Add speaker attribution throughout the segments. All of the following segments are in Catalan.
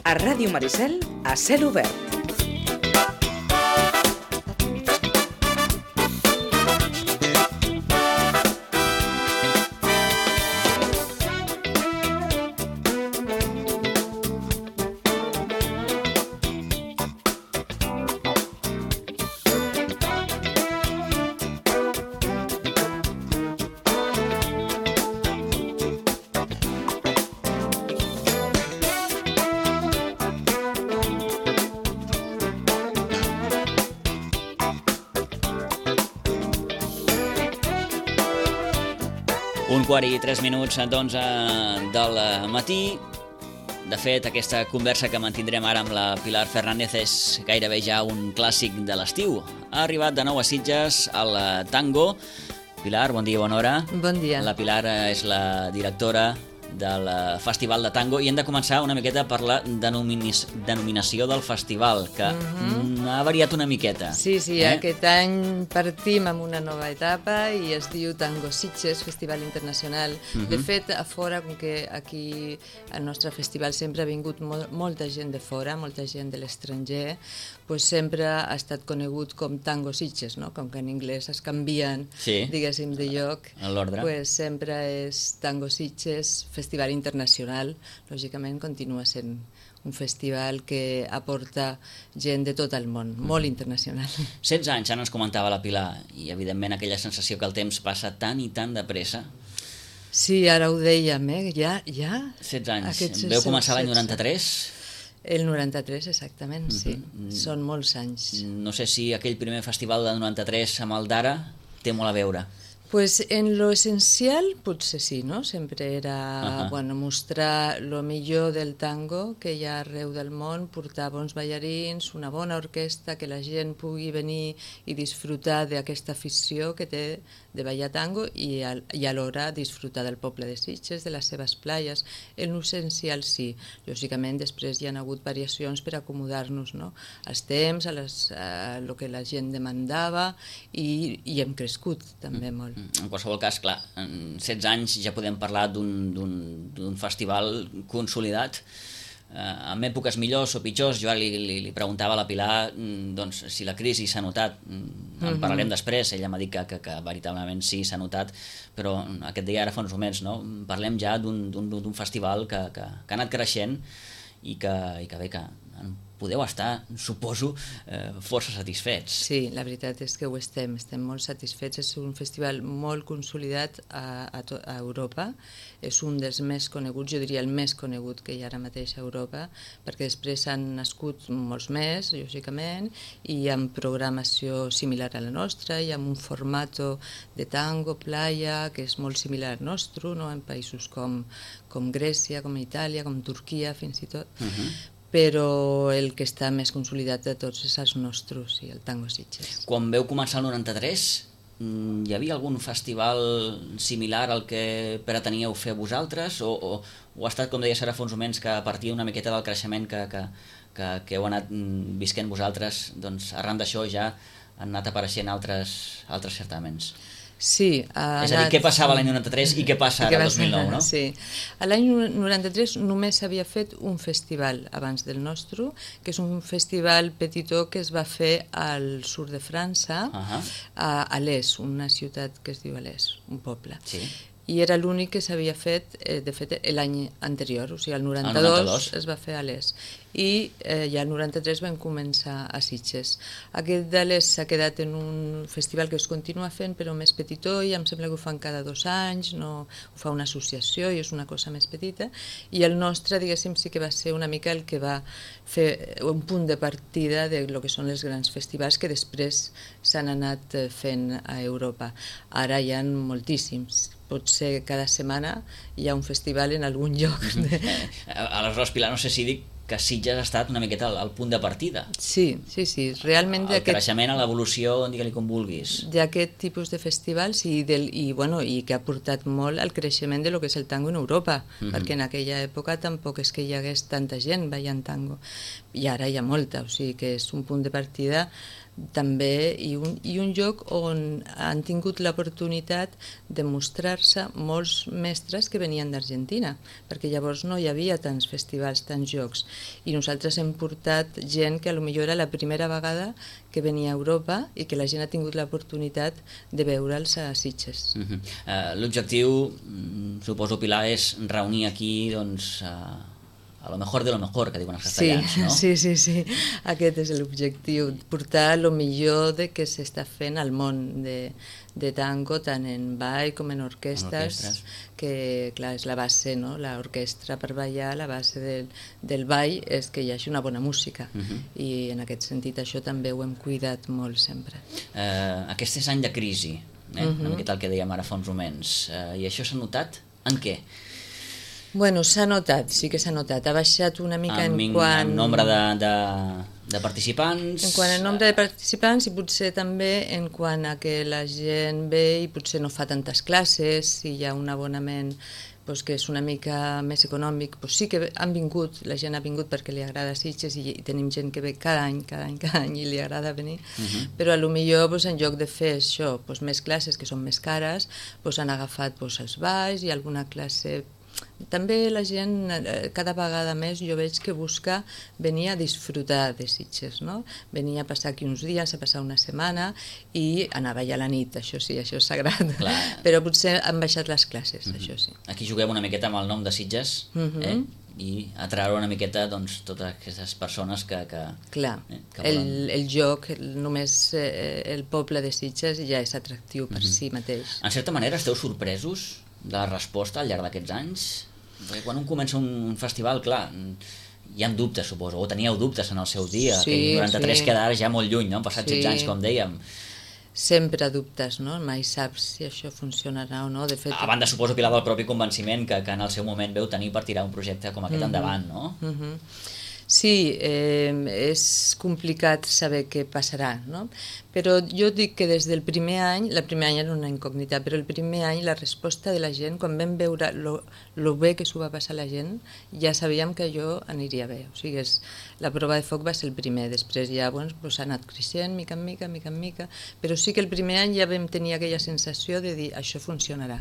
Speaker 1: A Ràdio Maricel, a cel obert.
Speaker 2: Un quart i 3 minuts d'11 del matí. De fet, aquesta conversa que mantindrem ara amb la Pilar Fernández és gairebé ja un clàssic de l'estiu. Ha arribat de nou a Sitges el tango. Pilar, bon dia, bona hora.
Speaker 3: Bon dia.
Speaker 2: La Pilar és la directora del Festival de Tango i hem de començar una miqueta per la denominació del festival, que ha variat una miqueta.
Speaker 3: Sí, aquest any partim amb una nova etapa i es diu Tango Sitges, Festival Internacional. De fet, a fora, com que aquí al nostre festival sempre ha vingut molta gent de fora, molta gent de l'estranger, pues sempre ha estat conegut com Tango Sitges, no? Com que en anglès es canvien, diguéssim, de lloc, pues sempre és Tango Sitges, Festival Internacional. Lògicament continua sent un festival que aporta gent de tot el món, molt internacional.
Speaker 2: 16 anys, ara ens comentava la Pilar, i evidentment aquella sensació que el temps passa tan i tan de pressa.
Speaker 3: Sí, ara ho dèiem, ja...
Speaker 2: 16 anys. Veu començar l'any 93?
Speaker 3: El 93, exactament, sí. Són molts anys.
Speaker 2: No sé si aquell primer festival del 93 amb el d'ara té molt a veure.
Speaker 3: Pues en lo essencial potser sí, no? Sempre era mostrar lo millor del tango que hi ha arreu del món, portar bons ballarins, una bona orquestra, que la gent pugui venir i disfrutar d'aquesta afició que té de ballar tango i alhora disfrutar del poble de Sitges, de les seves platges. En lo essencial sí. Lògicament després hi ha hagut variacions per acomodar-nos, no? Als temps, a lo que la gent demandava i hem crescut també molt.
Speaker 2: En qualsevol cas, clar, en 16 anys ja podem parlar d'un festival consolidat, en èpoques millors o pitjors. Jo li preguntava a la Pilar doncs, si la crisi s'ha notat. En parlarem després, ella m'ha dit que veritablement sí, s'ha notat, però aquest dia ara fa uns moments, no? Parlem ja d'un festival que ha anat creixent i que bé, que podeu estar, suposo, força satisfets.
Speaker 3: Sí, la veritat és que ho estem molt satisfets. És un festival molt consolidat a Europa, és un dels més coneguts, jo diria el més conegut que hi ha ara mateix a Europa, perquè després han nascut molts més, lògicament, i amb programació similar a la nostra, i amb un format de tango, playa, que és molt similar al nostre, no? En països com Grècia, com Itàlia, com Turquia, fins i tot. Però el que està més consolidat de tots és els nostres, el Tango Sitges.
Speaker 2: Quan veu començar el 93, hi havia algun festival similar al que preteníeu fer vosaltres? O ha estat, com deies ara fa uns moments, que a partir una miqueta del creixement que heu anat visquent vosaltres, doncs arran d'això ja han anat apareixent altres certàmens?
Speaker 3: Sí.
Speaker 2: És a dir, què passava l'any 93 i què passa ara el 2009, no?
Speaker 3: Sí. L'any 93 només s'havia fet un festival abans del nostre, que és un festival petitó que es va fer al sud de França, a Alès, una ciutat que es diu Alès, un poble. Sí. I era l'únic que s'havia fet, de fet, l'any anterior, o sigui, el 92 es va fer a Alès. I ja el 93 vam començar a Sitges. Aquest d'Alès s'ha quedat en un festival que es continua fent, però més petitó, i em sembla que ho fan cada 2 anys, no, ho fa una associació i és una cosa més petita. I el nostre, diguéssim, sí que va ser una mica el que va fer un punt de partida de lo que són els grans festivals que després s'han anat fent a Europa. Ara hi ha moltíssims. Potser cada setmana hi ha un festival en algun lloc.
Speaker 2: Aleshores, Pilar, no sé si dic que Sitges ha estat una miqueta al punt de partida.
Speaker 3: Sí, realment...
Speaker 2: El creixement, l'evolució, digue-li com vulguis.
Speaker 3: D'aquest tipus de festivals i que ha portat molt al creixement de lo que és el tango en Europa, perquè en aquella època tampoc és que hi hagués tanta gent ballant tango, i ara hi ha molta, o sigui que és un punt de partida també, i un lloc on han tingut l'oportunitat de mostrar-se molts mestres que venien d'Argentina, perquè llavors no hi havia tants festivals, tants jocs, i nosaltres hem portat gent que potser era la primera vegada que venia a Europa i que la gent ha tingut l'oportunitat de veure'ls a Sitges.
Speaker 2: L'objectiu, suposo, Pilar, és reunir aquí doncs, a lo mejor de lo mejor, que diuen els castellans, no?
Speaker 3: Sí. Aquest és l'objectiu, portar el millor de que s'està fent al món de tango, tant en ball com en orquestres, que clar, és la base, no? L'orquestra per ballar, la base del ball és que hi hagi una bona música, i en aquest sentit això també ho hem cuidat molt sempre.
Speaker 2: Aquest és any de crisi, una miqueta el que dèiem ara fa uns moments, i això s'ha notat en què?
Speaker 3: Bueno, s'ha notat, sí que s'ha notat. Ha baixat una mica en quant...
Speaker 2: En nombre de participants...
Speaker 3: En quant al nombre de participants i potser també en quant a que la gent ve i potser no fa tantes classes, si hi ha un abonament que és una mica més econòmic, sí que han vingut, la gent ha vingut perquè li agrada Sitges i tenim gent que ve cada any i li agrada venir, però a lo millor en lloc de fer això, més classes que són més cares, han agafat els balls i alguna classe. També la gent cada vegada més jo veig que busca venir a disfrutar de Sitges, no? Venir a passar aquí uns dies, a passar una setmana i anar a ballar a la nit, això sí, això és sagrat. Clar. Però potser han baixat les classes, això sí.
Speaker 2: Aquí juguem una miqueta amb el nom de Sitges, i atraure una miqueta totes aquestes persones que
Speaker 3: clar, el joc, només el poble de Sitges ja és atractiu per si mateix.
Speaker 2: En certa manera esteu sorpresos de la resposta al llarg d'aquests anys? Perquè quan un comença un festival, clar, hi ha dubtes, suposo, o teníeu dubtes en el seu dia, que 93 queda ara ja molt lluny, no? Han passat 16 anys, com dèiem.
Speaker 3: Sempre dubtes, no? Mai saps si això funcionarà o no. De fet...
Speaker 2: A banda, suposo, Pilar, del propi convenciment que en el seu moment veu tenir per tirar un projecte com aquest endavant, no?
Speaker 3: Sí, és complicat saber què passarà, no? Però jo dic que des del primer any, el primer any era una incògnita, però el primer any la resposta de la gent, quan vam veure lo bé que s'ho va passar la gent, ja sabíem que allò aniria bé. O sigui, la prova de foc va ser el primer, després ja ha anat creixent mica en mica, però sí que el primer any ja vam tenir aquella sensació de dir això funcionarà.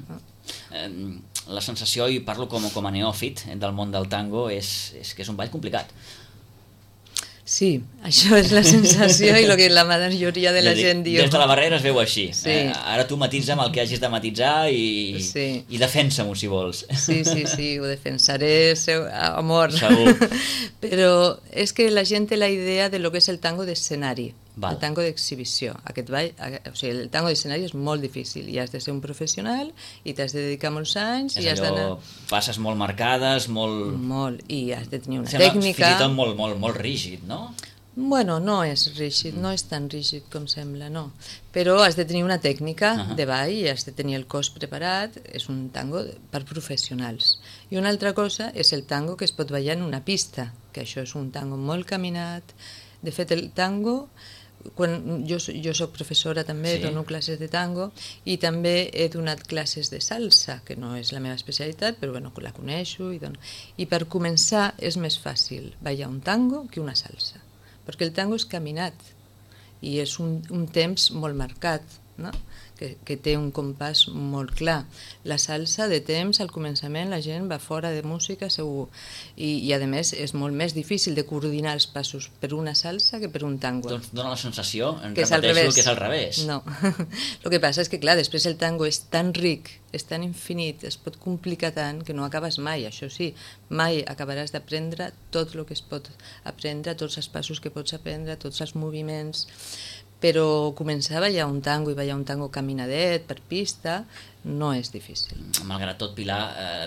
Speaker 2: La sensació, i parlo com a neòfit del món del tango, és que és un ball complicat.
Speaker 3: Sí, això és la sensació i el que la majoria de la gent diu.
Speaker 2: Des de la barrera es veu així. Ara tu matitza amb el que hagis de matitzar i defensa-m'ho, si vols.
Speaker 3: Sí, ho defensaré a mort.
Speaker 2: Segur.
Speaker 3: Però és que la gent té la idea de lo que és el tango d'escenari, el tango d'exhibició. El tango d'escenari és molt difícil i has de ser un professional i t'has de dedicar molts anys.
Speaker 2: És allò, passes molt marcades, molt...
Speaker 3: Molt, i has de tenir una tècnica...
Speaker 2: Fins i tot molt rígid, no?
Speaker 3: Bueno, no és rígid, no és tan rígid com sembla, no. Però has de tenir una tècnica de ball i has de tenir el cos preparat. És un tango per professionals. I una altra cosa és el tango que es pot ballar en una pista, que això és un tango molt caminat. De fet, el tango... Jo soc professora també, dono classes de tango i també he donat classes de salsa, que no és la meva especialitat, però bueno, la coneixo. I per començar és més fàcil ballar un tango que una salsa, perquè el tango és caminat i és un temps molt marcat, no? Que té un compàs molt clar. La salsa, de temps, al començament la gent va fora de música segur, i a més és molt més difícil de coordinar els passos per una salsa que per un tango.
Speaker 2: Doncs dona la sensació, repeteixo, que és al revés.
Speaker 3: No, el que passa és que clar, després el tango és tan ric, és tan infinit, es pot complicar tant que no acabes mai, això sí, mai acabaràs d'aprendre tot el que es pot aprendre, tots els passos que pots aprendre, tots els moviments. Però començar a ballar un tango i ballar un tango caminadet per pista no és difícil.
Speaker 2: Malgrat tot, Pilar,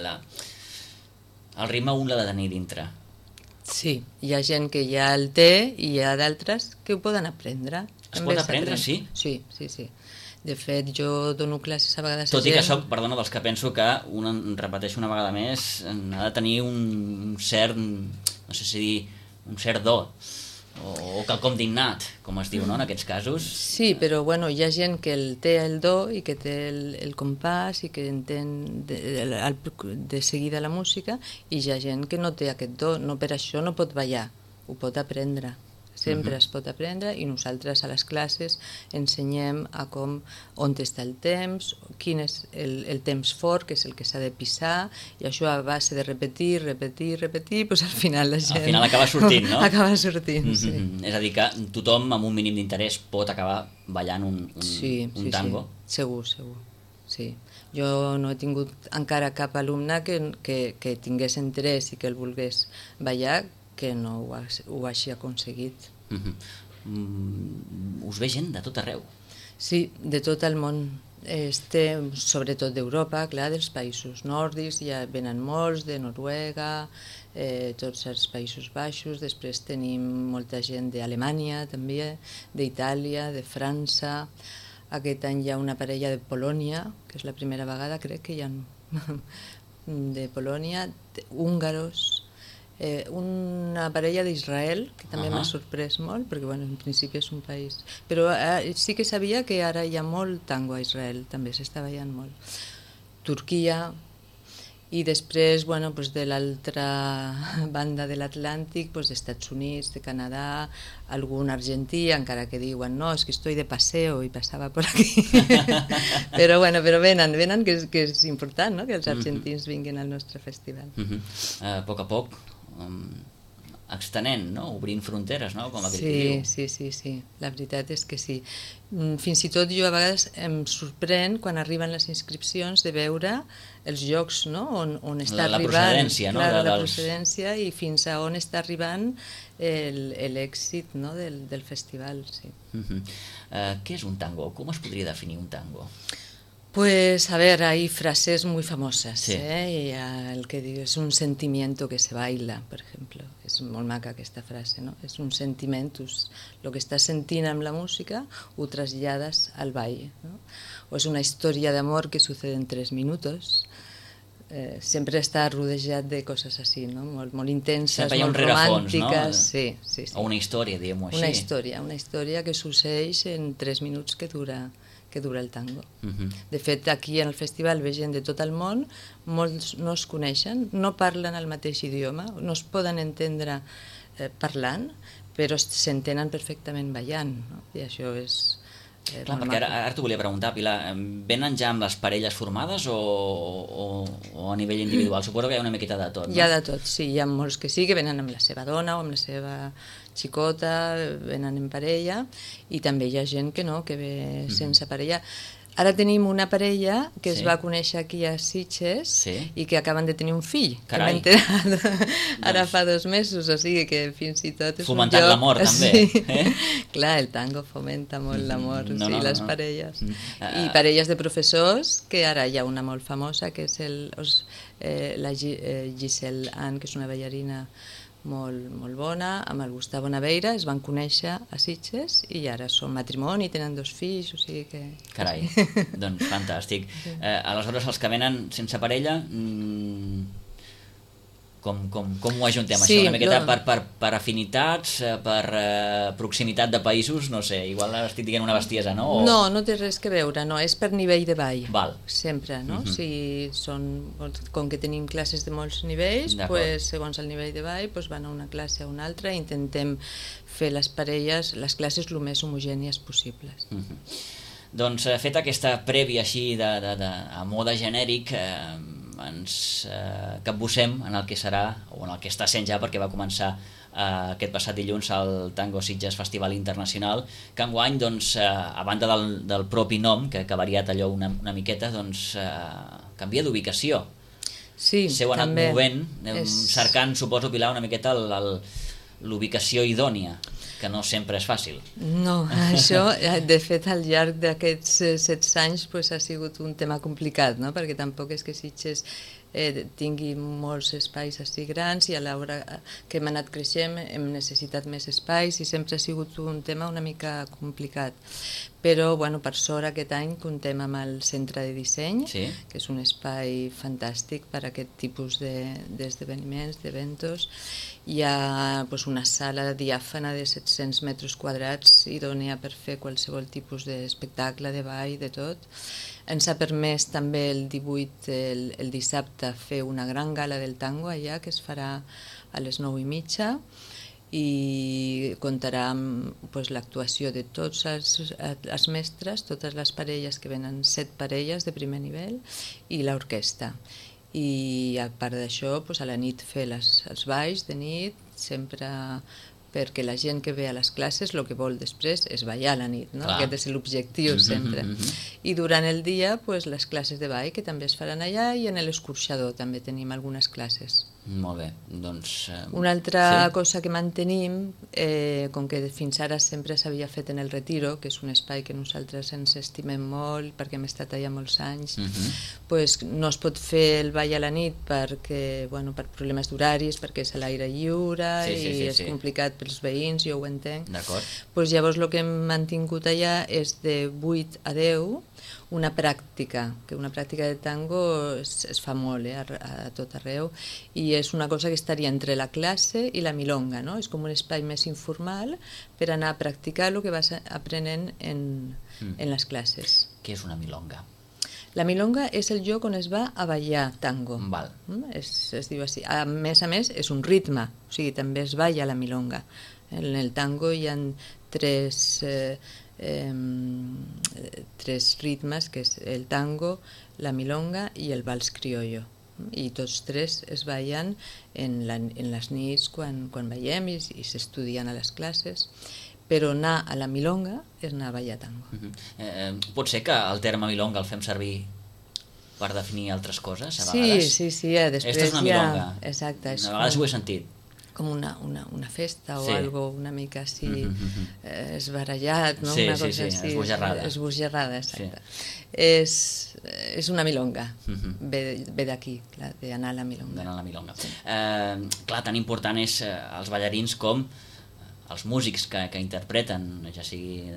Speaker 2: el ritme un l'ha de tenir dintre.
Speaker 3: Sí, hi ha gent que ja el té i hi ha d'altres que ho poden aprendre.
Speaker 2: Es pot aprendre, sí?
Speaker 3: Sí. De fet, jo dono classes a vegades a gent...
Speaker 2: Tot i que soc, perdona, dels que penso que repeteixo una vegada més, ha de tenir un cert, no sé si dir, un cert do, o quelcom d'innat, com es diu, no?, en aquests casos.
Speaker 3: Sí, però bueno, hi ha gent que té el do i que té el compàs i que entén de seguida la música, i hi ha gent que no té aquest do, no, per això no pot ballar, ho pot aprendre. sempre es pot aprendre, i nosaltres a les classes ensenyem on està el temps, quin és el temps fort, que és el que s'ha de pisar, i això a base de repetir, doncs al final la gent...
Speaker 2: Al final acaba sortint, no?
Speaker 3: Acaba sortint, sí.
Speaker 2: És a dir, que tothom amb un mínim d'interès pot acabar ballant un tango?
Speaker 3: Sí, segur, sí. Jo no he tingut encara cap alumne que tingués interès i que el volgués ballar, que no ho hagi aconseguit.
Speaker 2: Us ve gent de tot arreu?
Speaker 3: Sí, de tot el món. Sobretot d'Europa, clar, dels països nòrdics, ja venen molts, de Noruega, tots els Països Baixos, després tenim molta gent d'Alemanya també, d'Itàlia, de França. Aquest any hi ha una parella de Polònia, que és la primera vegada, crec que hi ha de Polònia, húngaros, una parella d'Israel, que també m'ha sorprès molt, perquè en principi és un país... Però sí que sabia que ara hi ha molt tango a Israel, també s'està ballant molt. Turquia, i després de l'altra banda de l'Atlàntic, d'Estats Units, de Canadà, algun argentí, encara que diuen no, és que estoy de paseo i passava per aquí. Però venen, que és important, no?, que els argentins vinguin al nostre festival.
Speaker 2: A poc a poc, extenent, no?, obrint fronteres, no?, com aquell que diu.
Speaker 3: Sí, la veritat és que sí. Fins i tot jo a vegades em sorprèn quan arriben les inscripcions de veure els llocs, no?, on està arribant.
Speaker 2: La procedència, no?
Speaker 3: La procedència i fins a on està arribant l'èxit, no?, del festival, sí.
Speaker 2: Què és un tango? Com es podria definir un tango?
Speaker 3: Pues, a ver, hay frases muy famosas,
Speaker 2: sí.
Speaker 3: Y el que digo, es un sentimiento que se baila, por ejemplo. És molt maca aquesta frase, no? És un sentiment, el que estàs sentint amb la música ho trasllades al ball, no? O és una història d'amor que sucede en 3 minutos. Sempre està rodejat de coses així, no? Molt intenses, molt romàntiques.
Speaker 2: No? Sí. O una història, diguem-ho així.
Speaker 3: Una història que succeeix en 3 minuts que dura el tango. De fet, aquí en el festival ve gent de tot el món, molts no es coneixen, no parlen el mateix idioma, no es poden entendre parlant, però s'entenen perfectament ballant, no? I això és...
Speaker 2: Clar, perquè ara t'ho volia preguntar, Pilar, venen ja amb les parelles formades o a nivell individual? Suposo que hi ha una miqueta de tot, no?
Speaker 3: Hi ha de tot, sí, hi ha molts que sí, que venen amb la seva dona o amb la seva xicota, venen en parella, i també hi ha gent que no, que ve sense parella. Ara tenim una parella que es va conèixer aquí a Sitges i que acaben de tenir un fill.
Speaker 2: Carai!
Speaker 3: Que m'he enterat ara fa 2 mesos, o sigui que fins i tot és
Speaker 2: fomentant l'amor, també.
Speaker 3: Clar, el tango fomenta molt l'amor, les parelles. I parelles de professors, que ara hi ha una molt famosa, que és la Giselle Ann, que és una ballarina molt bona, amb el Gustavo Naveira, es van conèixer a Sitges i ara són matrimoni, tenen 2 fills, o sigui que...
Speaker 2: Carai, doncs fantàstic. Aleshores, els que venen sense parella, com ho ajuntem, això? Una miqueta per afinitats, per proximitat de països, no sé, igual estic dient una bestiesa, no?
Speaker 3: No té res que veure, no, és per nivell de ball.
Speaker 2: Val.
Speaker 3: Sempre, no? Com que tenim classes de molts nivells, segons el nivell de ball, van a una classe a una altra i intentem fer les parelles, les classes el més homogènies possibles.
Speaker 2: Doncs feta aquesta prèvia així a mode genèric, ens capbussem en el que serà, o en el que està sent ja, perquè va començar aquest passat dilluns al Tango Sitges Festival Internacional, que enguany, a banda del propi nom, que ha variat allò una miqueta, canvia d'ubicació.
Speaker 3: Sí,
Speaker 2: s'heu anat movent, cercant, suposo, Pilar, una miqueta l'ubicació idònia, que no sempre és fàcil.
Speaker 3: No, això, de fet, al llarg d'aquests 16 anys ha sigut un tema complicat, no? Perquè tampoc és que Sitges tingui molts espais així grans i a l'hora que hem anat creixent hem necessitat més espais i sempre ha sigut un tema una mica complicat. Però, per sort, aquest any comptem amb el Centre de Disseny, que és un espai fantàstic per a aquest tipus d'esdeveniments, d'eventos. Hi ha una sala diàfana de 700 metres quadrats idònia per fer qualsevol tipus d'espectacle, de ball, de tot. Ens ha permès també el 18, el dissabte, fer una gran gala del tango allà, que es farà a les 9:30, i comptarà amb l'actuació de tots els mestres, totes les parelles, que venen 7 parelles de primer nivell, i l'orquestra. I a part d'això, a la nit fer els balls de nit, sempre perquè la gent que ve a les classes el que vol després és ballar a la nit, no? Aquest és l'objectiu sempre. I durant el dia les classes de ball que també es faran allà, i en l'escorxador també tenim algunes classes.
Speaker 2: Molt bé, doncs...
Speaker 3: Una altra cosa que mantenim, com que fins ara sempre s'havia fet en el Retiro, que és un espai que nosaltres ens estimem molt perquè hem estat allà molts anys, no es pot fer el ball a la nit perquè, per problemes d'horaris, perquè és a l'aire lliure i és complicat pels veïns, jo ho entenc.
Speaker 2: D'acord.
Speaker 3: Llavors el que hem mantingut allà és de 8 a 10, una pràctica, que una pràctica de tango es fa molt a tot arreu, i és una cosa que estaria entre la classe i la milonga, no? És com un espai més informal per anar a practicar el que vas aprenent en les classes.
Speaker 2: Què és una milonga?
Speaker 3: La milonga és el lloc on es va a ballar tango.
Speaker 2: Val.
Speaker 3: Es diu així. A més, és un ritme, o sigui, també es balla la milonga. En el tango hi ha tres ritmes, que és el tango, la milonga i el vals criollo, i tots tres es ballen en les nits quan ballem i s'estudien a les classes, però anar a la milonga és anar a ballar tango.
Speaker 2: Pot ser que el terme milonga el fem servir per definir altres coses a vegades?
Speaker 3: Sí, després
Speaker 2: Esta és una milonga.
Speaker 3: Exacte.
Speaker 2: A vegades ho he sentit.
Speaker 3: Com una festa o algo una mica així esbarallat, no? Una cosa així, esbojarrada, exacte. És una milonga, ve d'aquí, d'anar a la milonga.
Speaker 2: D'anar a la milonga. Clar, tan important és els ballarins com els músics que interpreten, ja sigui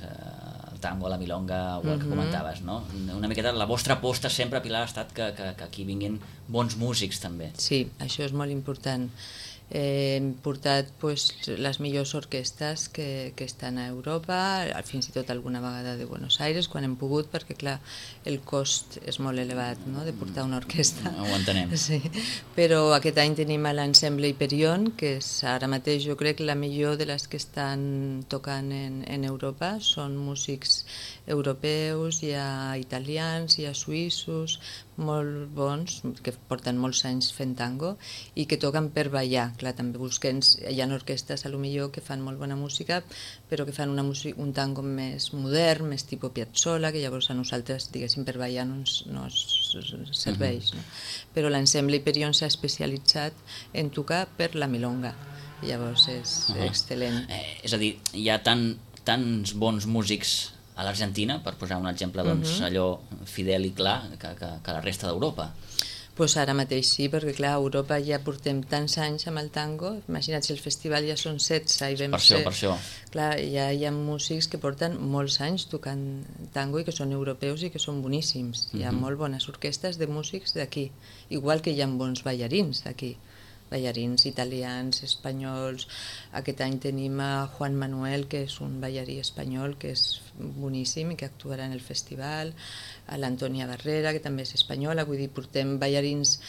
Speaker 2: el tango, la milonga o el que comentaves, no? Una miqueta la vostra aposta sempre, Pilar, ha estat que aquí vinguin bons músics també.
Speaker 3: Sí, això és molt important. Hem portat les millors orquestres que estan a Europa, fins i tot alguna vegada de Buenos Aires, quan hem pogut, perquè clar, el cost és molt elevat, no?, de portar una orquestra.
Speaker 2: Ho entenem.
Speaker 3: Sí. Però aquest any tenim l'ensemble Hyperion, que és ara mateix jo crec la millor de les que estan tocant en Europa. Són músics europeus, hi ha italians, hi ha suïssos, molt bons, que porten molts anys fent tango i que toquen per ballar. Clar, també hi ha orquestres a lo millor que fan molt bona música, però que fan un tango més modern, més tipus Piazzolla, que llavors a nosaltres, diguéssim, per ballar no ens serveix. No? Però l'ensemble Hyperion s'ha especialitzat en tocar per la milonga. Llavors és excel·lent.
Speaker 2: És a dir, hi ha tants bons músics a l'Argentina, per posar un exemple allò fidel i clar, que la resta d'Europa.
Speaker 3: Doncs ara mateix sí, perquè clar, a Europa ja portem tants anys amb el tango, imagina't si el festival ja són 16 i vam ser...
Speaker 2: Per això.
Speaker 3: Clar, ja hi ha músics que porten molts anys tocant tango i que són europeus i que són boníssims. Hi ha molt bones orquestres de músics d'aquí, igual que hi ha bons ballarins aquí. Ballarins italians, espanyols. Aquest any tenim a Juan Manuel, que és un ballarí espanyol que és boníssim i que actuarà en el festival, a l'Antònia Barrera, que també és espanyola. Vull dir, portem ballarins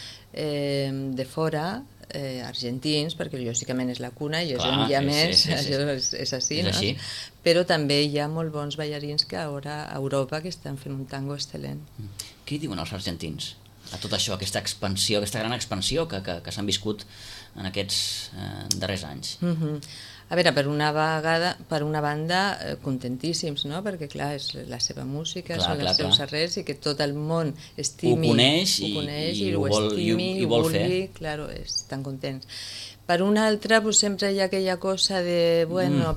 Speaker 3: de fora, argentins, perquè lògicament és la cuna i és on hi ha més, és així, no? Però també hi ha molt bons ballarins que ara a Europa que estan fent un tango excel·lent.
Speaker 2: Què diuen els argentins a tot això, aquesta expansió, aquesta gran expansió que s'han viscut en aquests darrers anys?
Speaker 3: A veure, per una banda, contentíssims, no? Perquè, clar, és la seva música, són els seus arrels i que tot el món estimi,
Speaker 2: ho coneix
Speaker 3: i ho estimi, i ho vulgui, clar, estan contents. Per una altra, sempre hi ha aquella cosa de, bueno,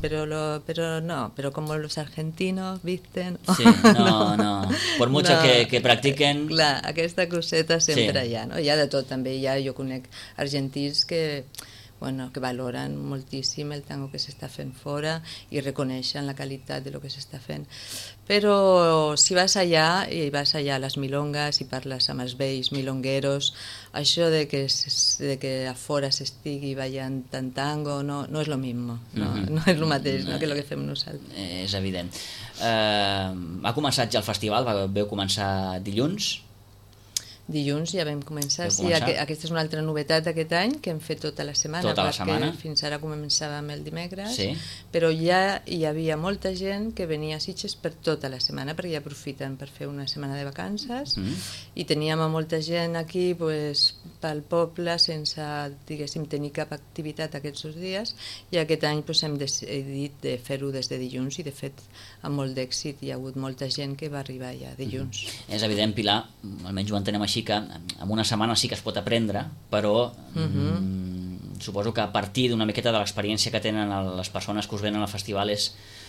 Speaker 3: pero como los argentinos, ¿visten?
Speaker 2: Sí, no. Por mucho que practiquen...
Speaker 3: Clar, aquesta coseta sempre hi ha, no? Hi ha de tot, també jo conec argentins que valoren moltíssim el tango que s'està fent fora i reconeixen la qualitat de lo que s'està fent. Però si vas allà, i vas allà a les milongas i parles amb els vells milongueros, això de que a fora s'estigui ballant tant tango no és lo mismo, no és el mateix que el que fem nosaltres.
Speaker 2: És evident. Ha començat ja el festival, vau començar dilluns?
Speaker 3: Dilluns ja vam començar. Sí, aquesta és una altra novetat aquest any, que hem fet tota la setmana.
Speaker 2: Tota la setmana.
Speaker 3: Fins ara començàvem el dimecres, però ja hi havia molta gent que venia a Sitges per tota la setmana, perquè ja aprofiten per fer una setmana de vacances, i teníem a molta gent aquí pel poble sense, diguéssim, tenir cap activitat aquests 2 dies, i aquest any hem decidit de fer-ho des de dilluns, i de fet amb molt d'èxit hi ha hagut molta gent que va arribar ja dilluns.
Speaker 2: És evident, Pilar, almenys ho entenem així, que en una setmana sí que es pot aprendre, però suposo que a partir d'una miqueta de l'experiència que tenen les persones que us venen al festival és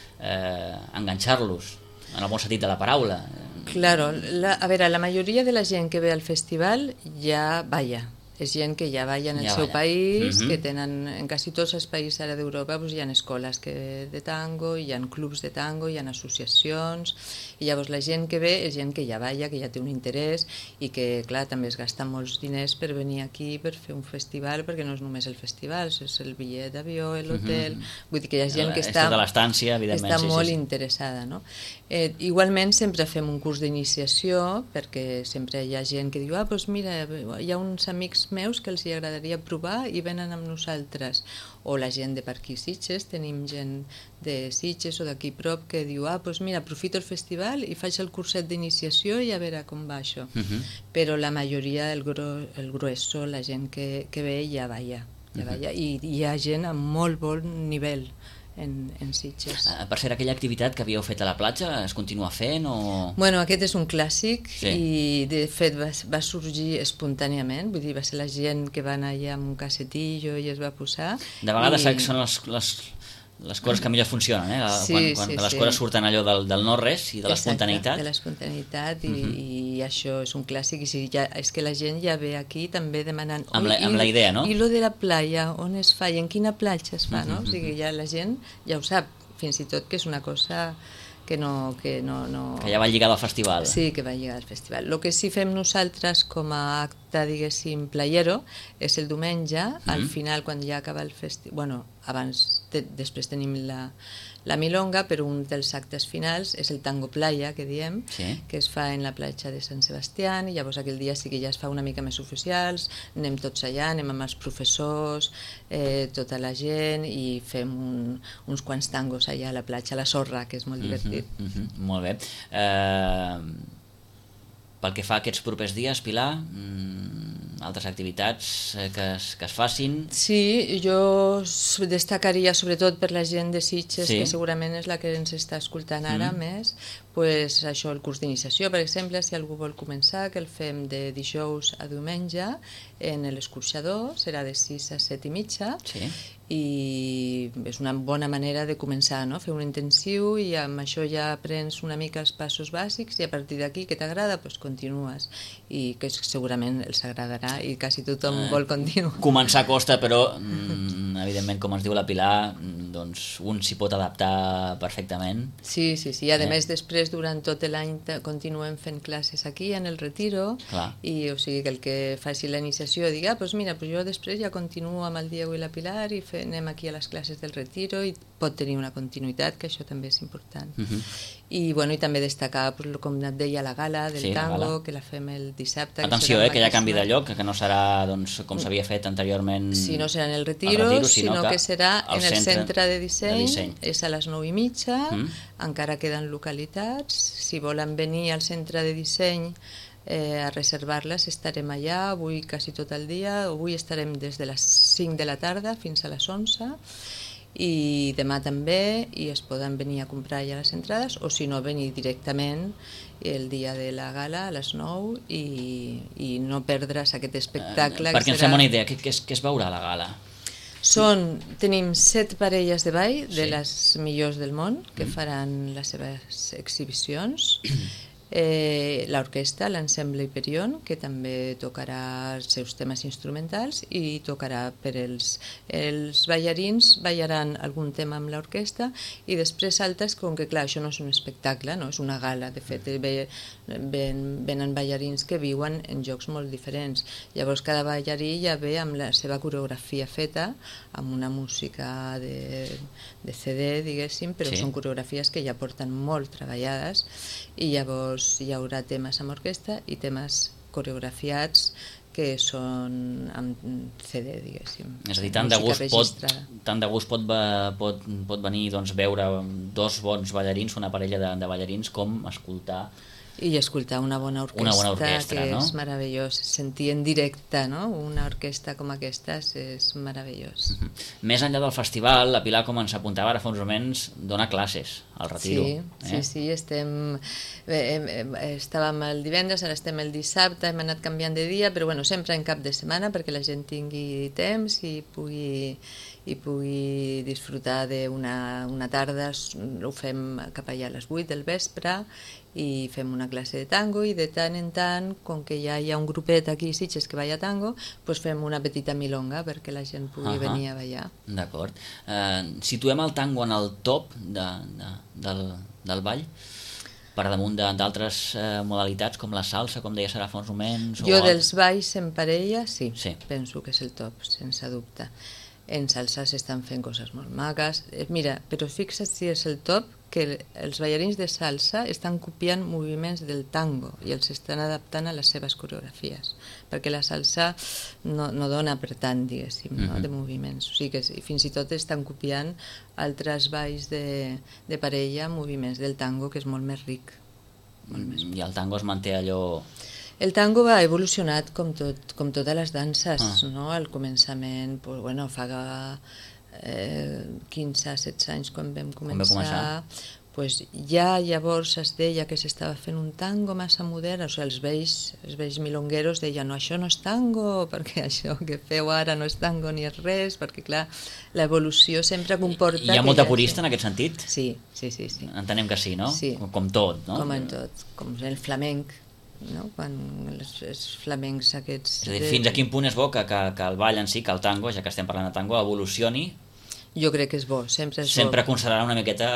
Speaker 2: enganxar-los, en el bon sentit de la paraula.
Speaker 3: Claro, a veure, la majoria de la gent que ve al festival ja balla. És gent que ja balla en el seu país, que tenen, en quasi tots els països ara d'Europa hi ha escoles de tango, hi ha clubs de tango, hi ha associacions, i llavors la gent que ve és gent que ja balla, que ja té un interès, i que, clar, també es gasta molts diners per venir aquí per fer un festival, perquè no és només el festival, és el bitllet d'avió, l'hotel, vull dir que hi ha gent que està molt interessada, no? Igualment sempre fem un curs d'iniciació, perquè sempre hi ha gent que diu, doncs mira, hi ha uns amics meus que els hi agradaria provar i venen amb nosaltres, o la gent de per aquí Sitges, tenim gent de Sitges o d'aquí prop que diu, doncs mira, aprofito el festival i faig el curset d'iniciació i a veure com va això. Però la majoria, el grueso, la gent que ve ja balla, i hi ha gent amb molt bon nivell en Sitges.
Speaker 2: Per ser aquella activitat que havíeu fet a la platja, es continua fent o...?
Speaker 3: Bueno, aquest és un clàssic i de fet va sorgir espontàniament, vull dir, va ser la gent que va anar allà amb un casetillo i es va posar.
Speaker 2: De vegades són les coses que millor funcionen, quan les coses surten allò del no-res i de l'espontaneïtat.
Speaker 3: De l'espontaneïtat, i això és un clàssic, i és que la gent ja ve aquí també demanant...
Speaker 2: Amb la idea, no?
Speaker 3: I lo de la playa, on es fa i en quina platja es fa, no? O sigui, ja la gent ja ho sap, fins i tot que és una cosa que
Speaker 2: ja va lligada al festival.
Speaker 3: Sí, que va lligada al festival. El que sí fem nosaltres com a acte, diguéssim, playero, és el diumenge, al final, quan ja acaba el festival... Bueno, després tenim la milonga, però un dels actes finals és el tango playa, que diem, que es fa en la platja de Sant Sebastià, i llavors aquell dia sí que ja es fa una mica més oficials, anem tots allà, anem amb els professors, tota la gent, i fem uns quants tangos allà a la platja, a la sorra, que és molt divertit.
Speaker 2: Molt bé. Pel que fa a aquests propers dies, Pilar, altres activitats que es facin?
Speaker 3: Sí, jo destacaria sobretot per la gent de Sitges, que segurament és la que ens està escoltant ara més, pues això, el curs d'iniciació, per exemple, si algú vol començar, que el fem de dijous a diumenge en l'escorxador, serà de 6 a 7 i mitja, i és una bona manera de començar, no? Fer un intensiu i amb això ja aprens una mica els passos bàsics i a partir d'aquí, que t'agrada, doncs continues, i que segurament els agradarà i quasi tothom vol continuar.
Speaker 2: Començar costa, però evidentment, com ens diu la Pilar, doncs un s'hi pot adaptar perfectament.
Speaker 3: Sí, a més després durant tot l'any continuem fent classes aquí en el Retiro, i o sigui que el que faci la iniciació digui, doncs mira, jo després ja continuo amb el Diego i la Pilar i anem aquí a les classes del Retiro, i pot tenir una continuïtat, que això també és important. I també destacar, com et deia, la gala del tango, que la fem el dissabte.
Speaker 2: Atenció, que hi ha canvi de lloc, que no serà com s'havia fet anteriorment.
Speaker 3: Sí, no serà en el Retiro, sinó que serà en el centre de disseny, és a les 9:30, encara queden localitats, si volen venir al centre de disseny a reservar-les estarem allà avui quasi tot el dia, avui estarem des de les 5 de la tarda fins a les 11 i demà també, i es poden venir a comprar ja les entrades, o si no venir directament el dia de la gala a les 9 i no perdre's aquest espectacle.
Speaker 2: Perquè ens fem una idea, què es veurà a la gala?
Speaker 3: Tenim 7 parelles de ball de les millors del món que faran les seves exhibicions, l'orquestra, l'ensemble Hyperion, que també tocarà els seus temes instrumentals, i tocarà per els ballarins, ballaran algun tema amb l'orquestra, i després altres, com que clar, això no és un espectacle, no és una gala, de fet venen ballarins que viuen en llocs molt diferents, llavors cada ballarí ja ve amb la seva coreografia feta, amb una música de CD, diguéssim, però són coreografies que ja porten molt treballades, i llavors hi haurà temes amb orquestra i temes coreografiats que són amb CD, diguéssim.
Speaker 2: És a dir, tant de gust pot venir veure dos bons ballarins, una parella de ballarins, com escoltar
Speaker 3: i escoltar una bona orquestra, que és meravellós. Sentir en directe, no? Una orquestra com aquesta és meravellós.
Speaker 2: Més enllà del festival, la Pilar, com ens apuntava ara fa uns moments, dona classes al Retiro.
Speaker 3: Sí, estàvem el divendres, ara estem el dissabte, hem anat canviant de dia, però bueno, sempre en cap de setmana perquè la gent tingui temps i pugui disfrutar d'una tarda. Ho fem cap allà a les 8 del vespre i fem una classe de tango, i de tant en tant, com que ja hi ha un grupet aquí a Sitges que balla tango, doncs fem una petita milonga perquè la gent pugui venir a ballar.
Speaker 2: D'acord. Situem el tango en el top del ball, per damunt d'altres modalitats com la salsa, com deies ara fa uns moments?
Speaker 3: Jo dels balls en parella, sí, penso que és el top, sense dubte. En salsa s'estan fent coses molt maques. Mira, però fixa't si és el top, que els ballarins de salsa estan copiant moviments del tango i els estan adaptant a les seves coreografies, perquè la salsa no dona per tant, diguéssim, de moviments. O sigui que fins i tot estan copiant altres balls de parella, moviments del tango, que és molt més ric.
Speaker 2: I el tango es manté allò...
Speaker 3: El tango ha evolucionat com totes les danses, no? Al començament, fa 15-16 anys quan vam començar, ja llavors es deia que s'estava fent un tango massa modern, o sigui, els vells milongueros deien no, això no és tango, perquè això que feu ara no és tango ni és res, perquè clar, l'evolució sempre comporta...
Speaker 2: Hi ha molta purista en aquest sentit?
Speaker 3: Sí.
Speaker 2: Entenem que sí, no?
Speaker 3: Sí.
Speaker 2: Com tot, no?
Speaker 3: Com en tot, com el flamenc, no? Quan els flamencs aquests...
Speaker 2: És a dir, fins a quin punt és bo que el ball en si, que el tango, ja que estem parlant de tango, evolucioni?
Speaker 3: Jo crec que és bo, sempre és bo.
Speaker 2: Sempre conservarà una miqueta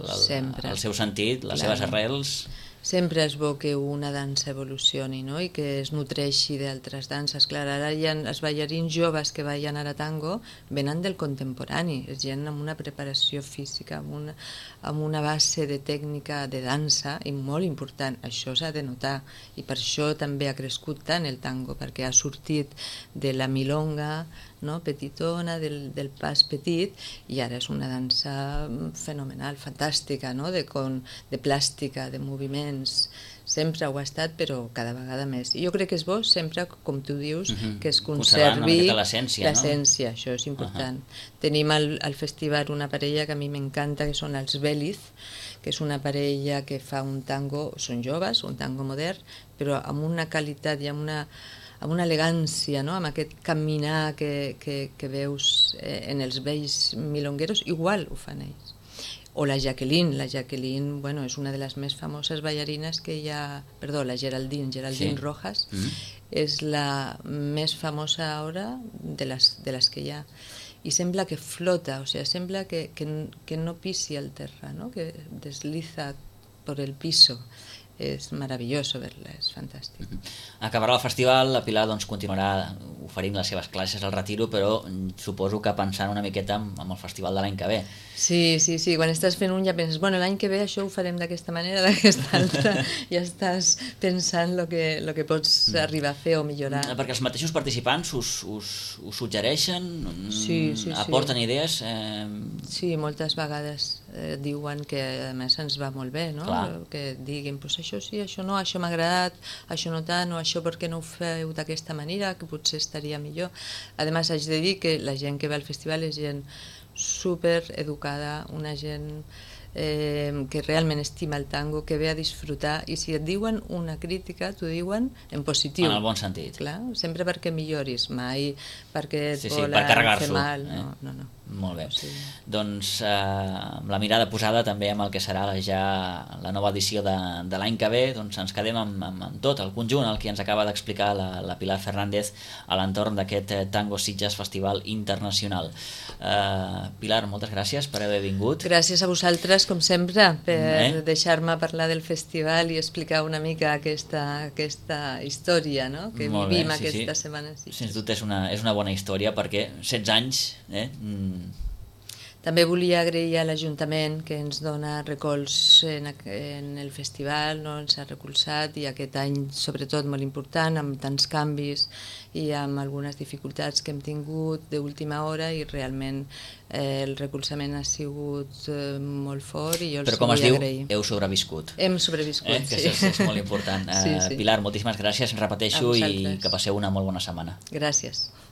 Speaker 2: el seu sentit, les seves arrels...
Speaker 3: Sempre és bo que una dansa evolucioni, no? I que es nutreixi d'altres danses. Clar, ara hi ha els ballarins joves que ballen ara tango, venen del contemporani, és gent amb una preparació física, amb una base de tècnica de dansa i molt important. Això s'ha de notar i per això també ha crescut tant el tango, perquè ha sortit de la milonga, no? Petitona, del pas petit, i ara és una dansa fenomenal, fantàstica, no? De plàstica, de moviments. Sempre ho ha estat, però cada vegada més. I jo crec que és bo sempre, com tu dius, que es conservi l'essència, no? Això és important. Tenim al festival una parella que a mi m'encanta, que són els Vélez, que és una parella que fa un tango, són joves, un tango modern, però amb una qualitat i amb una elegància, no? Amb aquest caminar que veus en els vells milongueros, igual ho fan ells. O la Jacqueline, bueno, és una de les més famoses ballarines que hi ha, la Geraldine Rojas, és la més famosa ara de les que hi ha. I sembla que flota, o sigui, sembla que no pisi el terra, no? Que desliza por el piso. És meravellós verla, és fantàstic.
Speaker 2: Acabarà el festival, la Pilar continuarà oferint les seves classes al Retiro, però suposo que pensant una miqueta amb el festival de l'any que ve.
Speaker 3: Sí, quan estàs fent un ja penses, l'any que ve això ho farem d'aquesta manera, d'aquesta altra, ja estàs pensant el que pots arribar a fer o millorar.
Speaker 2: Perquè els mateixos participants us suggereixen, aporten idees?
Speaker 3: Sí, moltes vegades diuen que a més ens va molt bé, no? Que diguin, això sí, això no, això m'ha agradat, això no tant, o això perquè no ho feu d'aquesta manera, que potser estaria millor. A més, haig de dir que la gent que va al festival és gent super educada, una gent que realment estima el tango, que ve a disfrutar, i si et diuen una crítica, t'ho diuen en positiu.
Speaker 2: En el bon sentit.
Speaker 3: Clar, sempre perquè milloris, mai perquè et volen fer mal. No.
Speaker 2: Molt bé. Doncs amb la mirada posada també amb el que serà ja la nova edició de l'any que ve, doncs ens quedem amb tot el conjunt, el que ens acaba d'explicar la Pilar Fernández a l'entorn d'aquest Tango Sitges Festival Internacional. Pilar, moltes gràcies per haver vingut.
Speaker 3: Gràcies a vosaltres, com sempre, per deixar-me parlar del festival i explicar una mica aquesta història, no? Que vivim aquesta setmana.
Speaker 2: Sens dubte és una bona història, perquè 16 anys...
Speaker 3: També volia agrair a l'Ajuntament que ens dona recolz en el festival, no? Ens ha recolzat i aquest any sobretot molt important, amb tants canvis i amb algunes dificultats que hem tingut d'última hora i realment el recolzament ha sigut molt fort i jo els
Speaker 2: Però com es
Speaker 3: vull
Speaker 2: diu,
Speaker 3: agrair.
Speaker 2: heu sobreviscut.
Speaker 3: Hem sobreviscut,
Speaker 2: Que
Speaker 3: sí.
Speaker 2: això és molt important.
Speaker 3: Sí, sí.
Speaker 2: Pilar, moltíssimes gràcies, repeteixo,
Speaker 3: A
Speaker 2: i
Speaker 3: vosaltres.
Speaker 2: que passeu una molt bona setmana.
Speaker 3: Gràcies.